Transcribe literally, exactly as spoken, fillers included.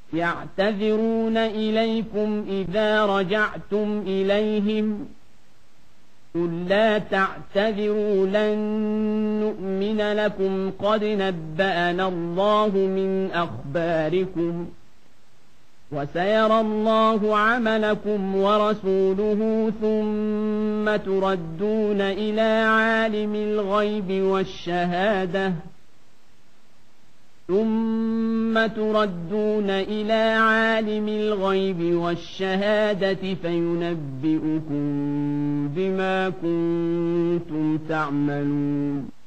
يعتذرون إليكم إذا رجعتم إليهم قل لا تعتذروا لن نؤمن لكم قد نبأنا الله من أخباركم وسيرى الله عملكم ورسوله ثم تردون إلى عالم الغيب والشهادة ثم تردون إلى عالم الغيب والشهادة فينبئكم بما كنتم تعملون